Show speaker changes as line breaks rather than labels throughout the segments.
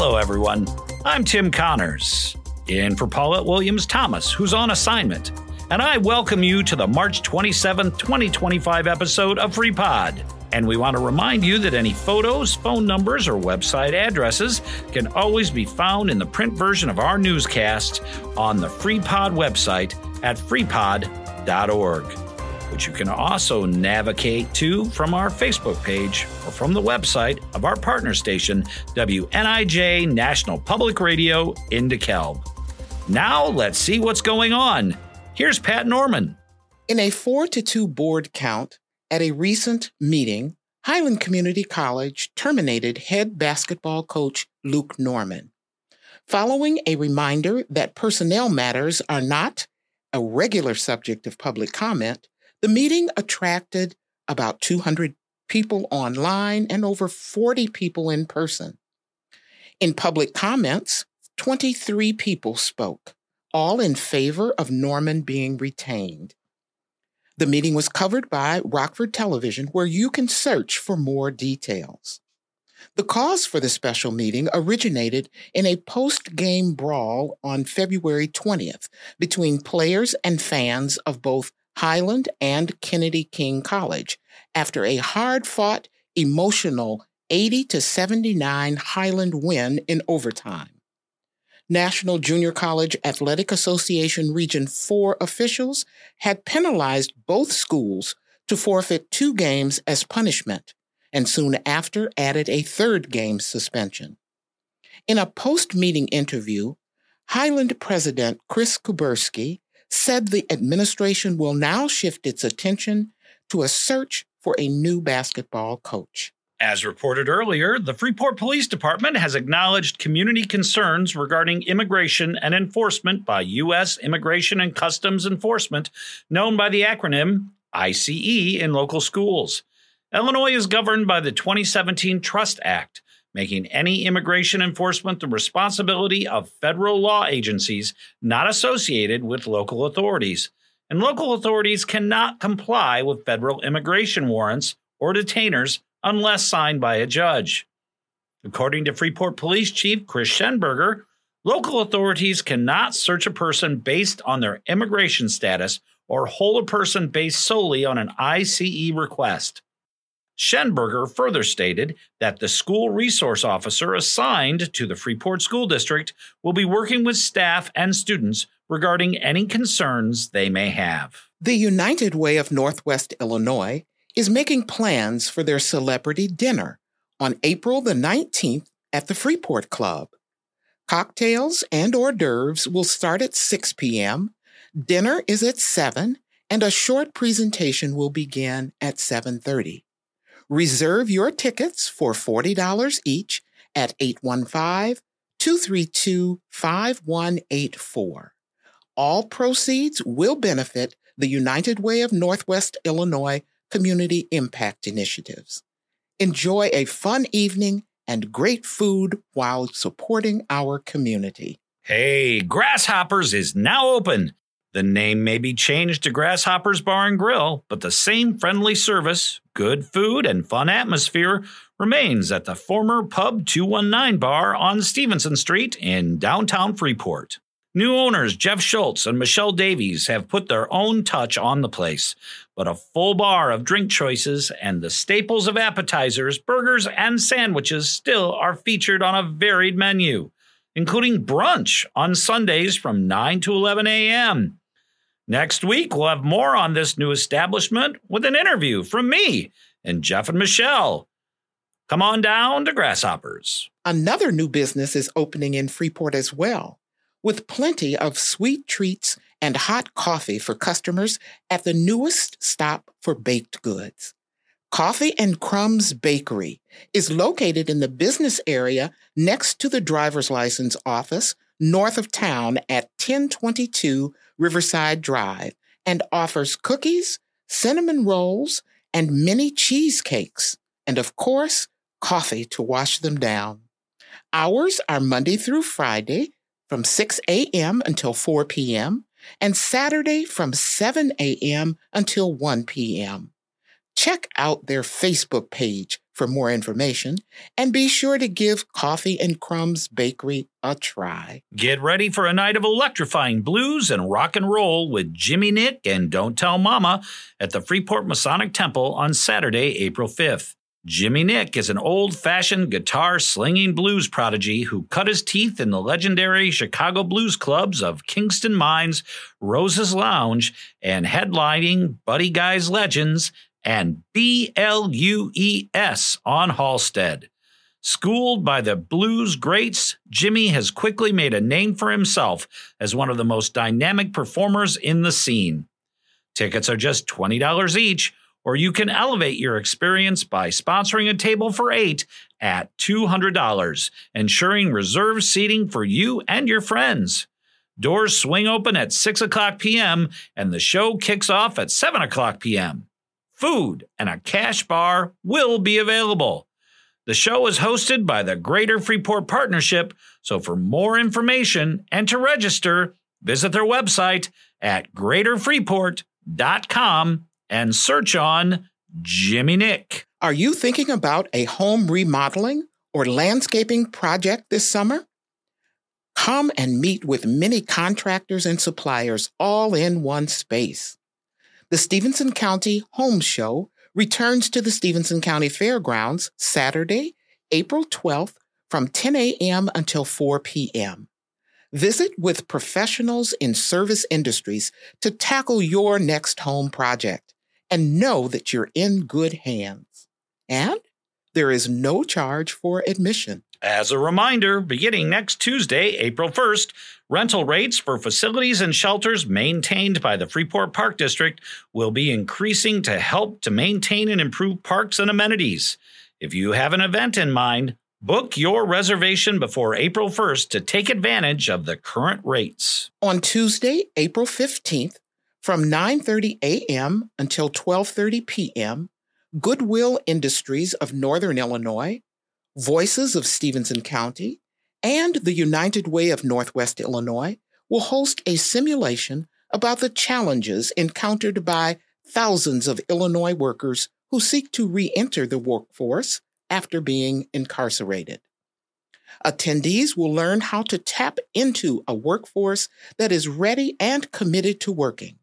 Hello, everyone. I'm Tim Connors, in for Paulette Williams-Thomas, who's on assignment. And I welcome you to the March 27, 2025 episode of FreePod. And we want to remind you that any photos, phone numbers, or website addresses can always be found in the print version of our newscast on the FreePod website at freepod.org, which you can also navigate to from our Facebook page or from the website of our partner station, WNIJ National Public Radio in DeKalb. Now let's see what's going on. Here's Pat Norman.
In a 4-2 board count at a recent meeting, Highland Community College terminated head basketball coach Luke Norman. Following a reminder that personnel matters are not a regular subject of public comment, the meeting attracted about 200 people online and over 40 people in person. In public comments, 23 people spoke, all in favor of Norman being retained. The meeting was covered by Rockford Television, where you can search for more details. The cause for the special meeting originated in a post-game brawl on February 20th between players and fans of both Highland and Kennedy King College after a hard-fought, emotional 80-79 Highland win in overtime. National Junior College Athletic Association Region 4 officials had penalized both schools to forfeit 2 games as punishment, and soon after added a 3rd game suspension. In a post-meeting interview, Highland President Chris Kuberski said the administration will now shift its attention to a search for a new basketball coach.
As reported earlier, the Freeport Police Department has acknowledged community concerns regarding immigration and enforcement by U.S. Immigration and Customs Enforcement, known by the acronym ICE, in local schools. Illinois is governed by the 2017 Trust Act, making any immigration enforcement the responsibility of federal law agencies not associated with local authorities. And local authorities cannot comply with federal immigration warrants or detainers unless signed by a judge. According to Freeport Police Chief Chris Schenberger, local authorities cannot search a person based on their immigration status or hold a person based solely on an ICE request. Schenberger further stated that the school resource officer assigned to the Freeport School District will be working with staff and students regarding any concerns they may have.
The United Way of Northwest Illinois is making plans for their celebrity dinner on April the 19th at the Freeport Club. Cocktails and hors d'oeuvres will start at 6 p.m., dinner is at 7, and a short presentation will begin at 7:30. Reserve your tickets for $40 each at 815-232-5184. All proceeds will benefit the United Way of Northwest Illinois Community Impact Initiatives. Enjoy a fun evening and great food while supporting our community.
Hey, Grasshoppers is now open. The name may be changed to Grasshoppers Bar and Grill, but the same friendly service, good food, and fun atmosphere remains at the former Pub 219 bar on Stevenson Street in downtown Freeport. New owners Jeff Schultz and Michelle Davies have put their own touch on the place, but a full bar of drink choices and the staples of appetizers, burgers, and sandwiches still are featured on a varied menu, including brunch on Sundays from 9 to 11 a.m. Next week, we'll have more on this new establishment with an interview from me and Jeff and Michelle. Come on down to Grasshoppers.
Another new business is opening in Freeport as well, with plenty of sweet treats and hot coffee for customers at the newest stop for baked goods. Coffee and Crumbs Bakery is located in the business area next to the driver's license office north of town at 1022 Riverside Drive and offers cookies, cinnamon rolls, and mini cheesecakes, and of course, coffee to wash them down. Hours are Monday through Friday from 6 a.m. until 4 p.m. and Saturday from 7 a.m. until 1 p.m. Check out their Facebook page for more information, and be sure to give Coffee and Crumbs Bakery a try.
Get ready for a night of electrifying blues and rock and roll with Jimmy Nick and Don't Tell Mama at the Freeport Masonic Temple on Saturday, April 5th. Jimmy Nick is an old-fashioned guitar-slinging blues prodigy who cut his teeth in the legendary Chicago blues clubs of Kingston Mines, Rose's Lounge, and headlining Buddy Guy's Legends and BLUES on Halstead. Schooled by the blues greats, Jimmy has quickly made a name for himself as one of the most dynamic performers in the scene. Tickets are just $20 each, or you can elevate your experience by sponsoring a table for 8 at $200, ensuring reserved seating for you and your friends. Doors swing open at 6 o'clock p.m., and the show kicks off at 7 o'clock p.m. Food and a cash bar will be available. The show is hosted by the Greater Freeport Partnership, so for more information and to register, visit their website at greaterfreeport.com and search on Jimmy Nick.
Are you thinking about a home remodeling or landscaping project this summer? Come and meet with many contractors and suppliers all in one space. The Stephenson County Home Show returns to the Stephenson County Fairgrounds Saturday, April 12th from 10 a.m. until 4 p.m. Visit with professionals in service industries to tackle your next home project and know that you're in good hands. And there is no charge for admission.
As a reminder, beginning next Tuesday, April 1st, rental rates for facilities and shelters maintained by the Freeport Park District will be increasing to help to maintain and improve parks and amenities. If you have an event in mind, book your reservation before April 1st to take advantage of the current rates.
On Tuesday, April 15th, from 9:30 a.m. until 12:30 p.m., Goodwill Industries of Northern Illinois, Voices of Stephenson County, and the United Way of Northwest Illinois will host a simulation about the challenges encountered by thousands of Illinois workers who seek to re-enter the workforce after being incarcerated. Attendees will learn how to tap into a workforce that is ready and committed to working,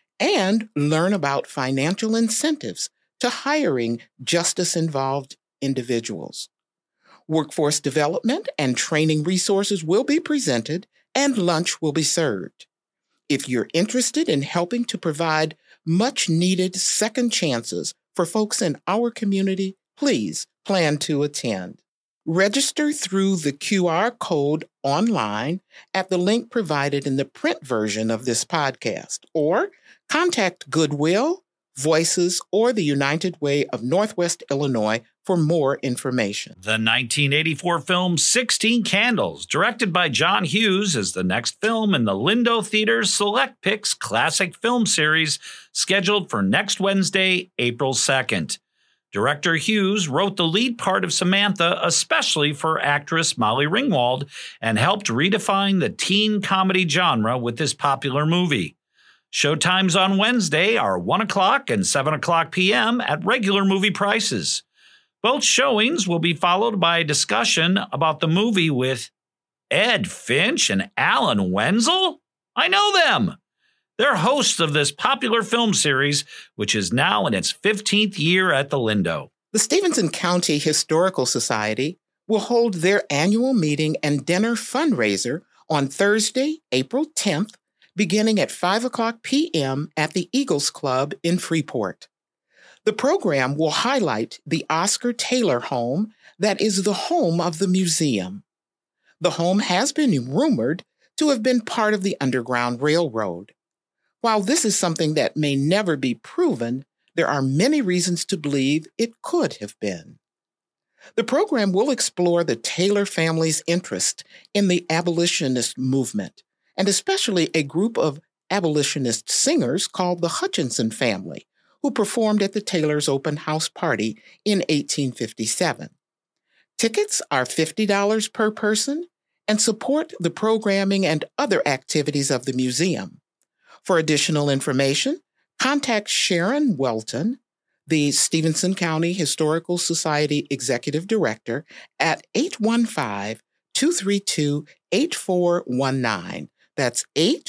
and learn about financial incentives to hiring justice-involved individuals. Workforce development and training resources will be presented, and lunch will be served. If you're interested in helping to provide much-needed second chances for folks in our community, please plan to attend. Register through the QR code online at the link provided in the print version of this podcast, or contact Goodwill, Voices, or the United Way of Northwest Illinois for more information.
The 1984 film 16 Candles, directed by John Hughes, is the next film in the Lindo Theater's Select Picks Classic Film Series, scheduled for next Wednesday, April 2nd. Director Hughes wrote the lead part of Samantha especially for actress Molly Ringwald and helped redefine the teen comedy genre with this popular movie. Showtimes on Wednesday are 1 o'clock and 7 o'clock p.m. at regular movie prices. Both showings will be followed by a discussion about the movie with Ed Finch and Alan Wenzel. I know them. They're hosts of this popular film series, which is now in its 15th year at the Lindo.
The Stephenson County Historical Society will hold their annual meeting and dinner fundraiser on Thursday, April 10th, beginning at 5 o'clock p.m. at the Eagles Club in Freeport. The program will highlight the Oscar Taylor home that is the home of the museum. The home has been rumored to have been part of the Underground Railroad. While this is something that may never be proven, there are many reasons to believe it could have been. The program will explore the Taylor family's interest in the abolitionist movement, and especially a group of abolitionist singers called the Hutchinson family, who performed at the Taylor's open house party in 1857. Tickets are $50 per person and support the programming and other activities of the museum. For additional information, contact Sharon Welton, the Stevenson County Historical Society Executive Director, at 815-232-8419. That's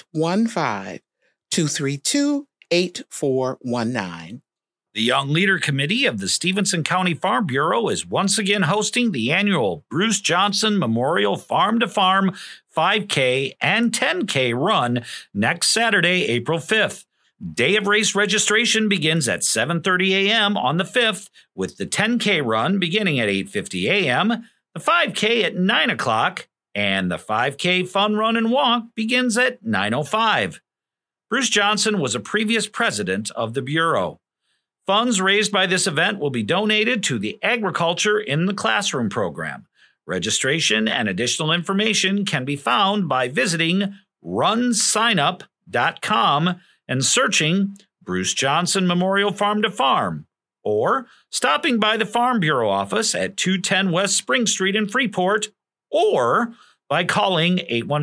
815-232-8419.
The Young Leader Committee of the Stevenson County Farm Bureau is once again hosting the annual Bruce Johnson Memorial Farm to Farm 5K and 10K run next Saturday, April 5th. Day of race registration begins at 7:30 a.m. on the 5th, with the 10K run beginning at 8:50 a.m., the 5K at 9 o'clock, and the 5K fun run and walk begins at 9:05. Bruce Johnson was a previous president of the Bureau. Funds raised by this event will be donated to the Agriculture in the Classroom program. Registration and additional information can be found by visiting runsignup.com and searching Bruce Johnson Memorial Farm to Farm, or stopping by the Farm Bureau office at 210 West Spring Street in Freeport, or by calling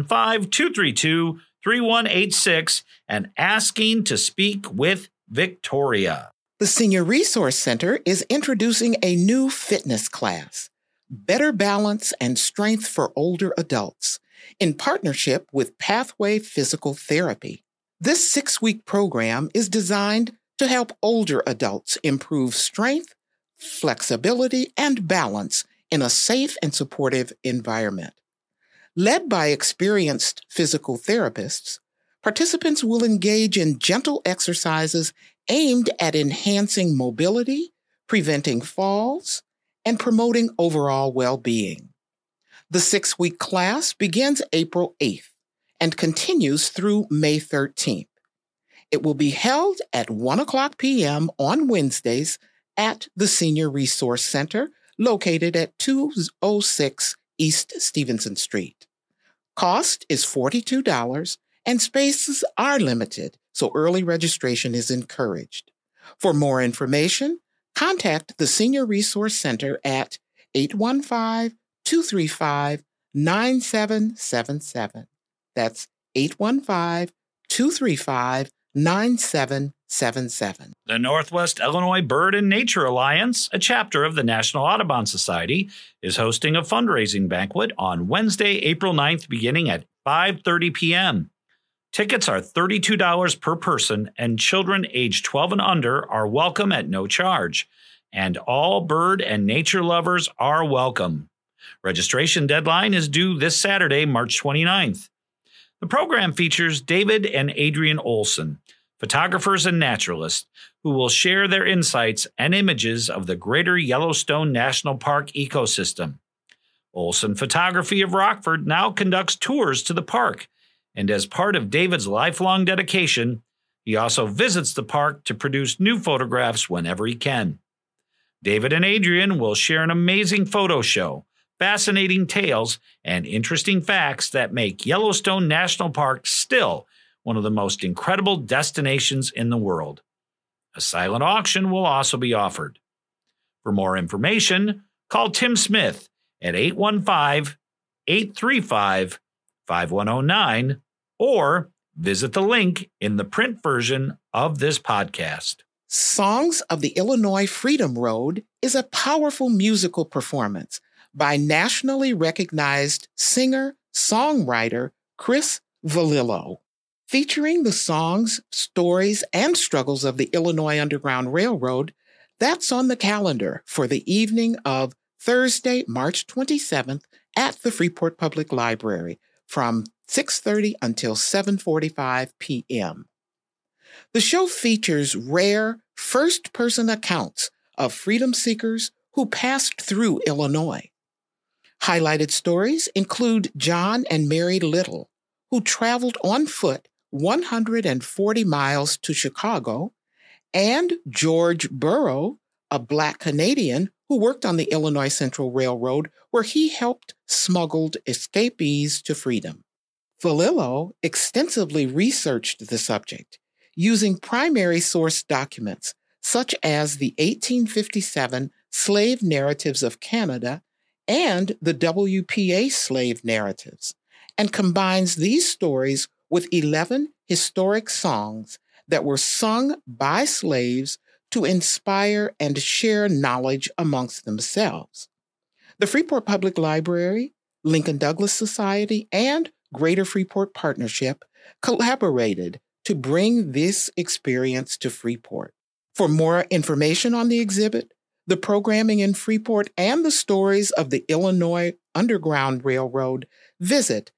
815-232-3186 and asking to speak with Victoria.
The Senior Resource Center is introducing a new fitness class, Better Balance and Strength for Older Adults, in partnership with Pathway Physical Therapy. This 6-week program is designed to help older adults improve strength, flexibility, and balance in a safe and supportive environment. Led by experienced physical therapists, participants will engage in gentle exercises aimed at enhancing mobility, preventing falls, and promoting overall well-being. The 6-week class begins April 8th and continues through May 13th. It will be held at 1:00 p.m. on Wednesdays at the Senior Resource Center, located at 206 East Stevenson Street. Cost is $42, and spaces are limited, so early registration is encouraged. For more information, contact the Senior Resource Center at 815-235-9777. That's 815-235-9777.
The Northwest Illinois Bird and Nature Alliance, a chapter of the National Audubon Society, is hosting a fundraising banquet on Wednesday, April 9th, beginning at 5:30 p.m. Tickets are $32 per person, and children aged 12 and under are welcome at no charge. And all bird and nature lovers are welcome. Registration deadline is due this Saturday, March 29th. The program features David and Adrian Olson, photographers and naturalists, who will share their insights and images of the Greater Yellowstone National Park ecosystem. Olson Photography of Rockford now conducts tours to the park, and as part of David's lifelong dedication, he also visits the park to produce new photographs whenever he can. David and Adrian will share an amazing photo show, fascinating tales, and interesting facts that make Yellowstone National Park still one of the most incredible destinations in the world. A silent auction will also be offered. For more information, call Tim Smith at 815-835-5109 or visit the link in the print version of this podcast.
Songs of the Illinois Freedom Road is a powerful musical performance by nationally recognized singer-songwriter Chris Valillo, featuring the songs, stories, and struggles of the Illinois Underground Railroad. That's on the calendar for the evening of Thursday, March 27th at the Freeport Public Library from 6:30 until 7:45 p.m. The show features rare first-person accounts of freedom seekers who passed through Illinois. Highlighted stories include John and Mary Little, who traveled on foot 140 miles to Chicago, and George Burrow, a Black Canadian who worked on the Illinois Central Railroad, where he helped smuggled escapees to freedom. Valillo extensively researched the subject, using primary source documents such as the 1857 Slave Narratives of Canada and the WPA Slave Narratives, and combines these stories with 11 historic songs that were sung by slaves to to inspire and share knowledge amongst themselves. The Freeport Public Library, Lincoln Douglas Society, and Greater Freeport Partnership collaborated to bring this experience to Freeport. For more information on the exhibit, the programming in Freeport, and the stories of the Illinois Underground Railroad, visit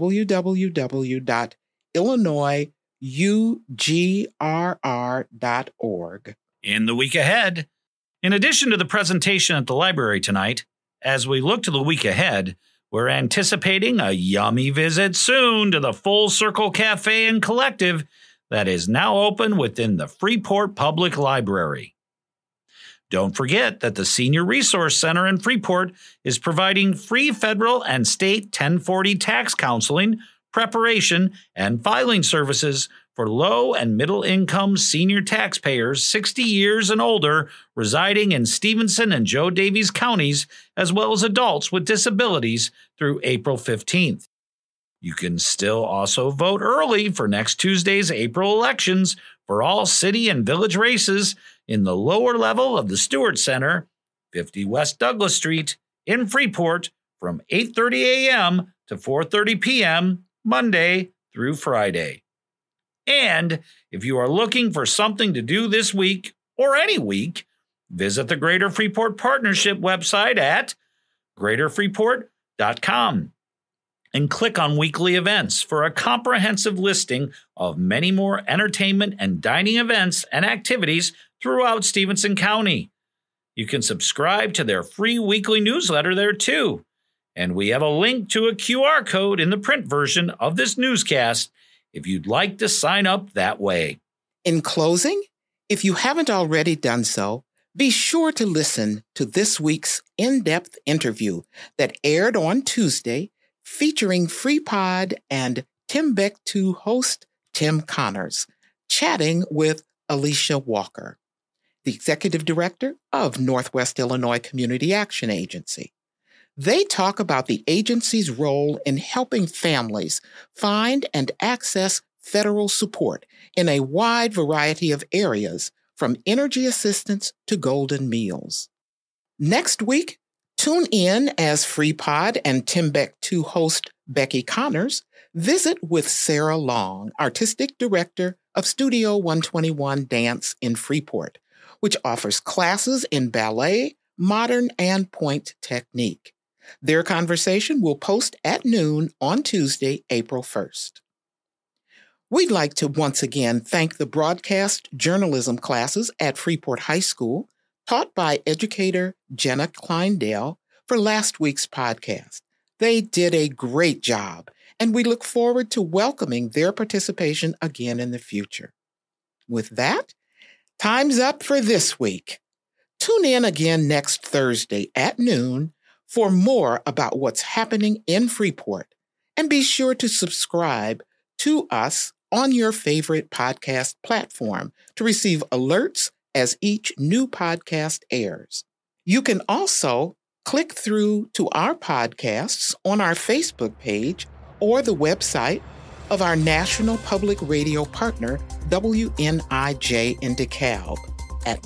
www.illinoisugrr.org.
In the week ahead, in addition to the presentation at the library tonight, as we look to the week ahead, we're anticipating a yummy visit soon to the Full Circle Cafe and Collective that is now open within the Freeport Public Library. Don't forget that the Senior Resource Center in Freeport is providing free federal and state 1040 tax counseling, preparation, and filing services for low and middle income senior taxpayers 60 years and older residing in Stevenson and Joe Daviess counties, as well as adults with disabilities through April 15th. You can still also vote early for next Tuesday's April elections for all city and village races in the lower level of the Stewart Center, 50 West Douglas Street, in Freeport from 8:30 a.m. to 4:30 p.m. Monday through Friday. And if you are looking for something to do this week or any week, visit the Greater Freeport Partnership website at greaterfreeport.com and click on weekly events for a comprehensive listing of many more entertainment and dining events and activities throughout Stevenson County. You can subscribe to their free weekly newsletter there too. And we have a link to a QR code in the print version of this newscast if you'd like to sign up that way.
In closing, if you haven't already done so, be sure to listen to this week's in-depth interview that aired on Tuesday, featuring FreePod and Timbuktu host Tim Connors, chatting with Alicia Walker, the Executive Director of Northwest Illinois Community Action Agency. They talk about the agency's role in helping families find and access federal support in a wide variety of areas, from energy assistance to golden meals. Next week, tune in as FreePod and Timbuktu host Becky Connors visit with Sarah Long, Artistic Director of Studio 121 Dance in Freeport, which offers classes in ballet, modern, and point technique. Their conversation will post at noon on Tuesday, April 1st. We'd like to once again thank the broadcast journalism classes at Freeport High School, taught by educator Jenna Kleindale, for last week's podcast. They did a great job, and we look forward to welcoming their participation again in the future. With that, time's up for this week. Tune in again next Thursday at noon for more about what's happening in Freeport, and be sure to subscribe to us on your favorite podcast platform to receive alerts as each new podcast airs. You can also click through to our podcasts on our Facebook page or the website of our national public radio partner, WNIJ in DeKalb, at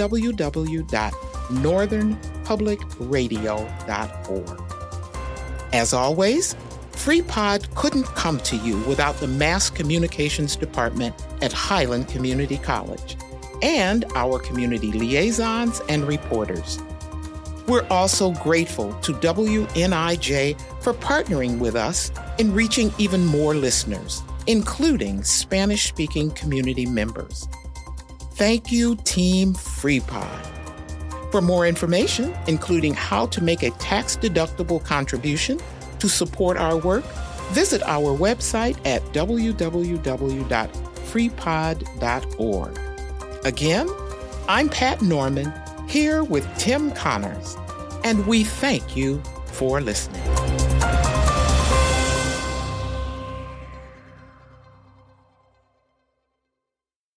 www.northernpublicradio.org. As always, FreePod couldn't come to you without the Mass Communications Department at Highland Community College and our community liaisons and reporters. We're also grateful to WNIJ for partnering with us in reaching even more listeners, including Spanish-speaking community members. Thank you, Team FreePod. For more information, including how to make a tax-deductible contribution to support our work, visit our website at www.freepod.org. Again, I'm Pat Norman, here with Tim Connors, and we thank you for listening.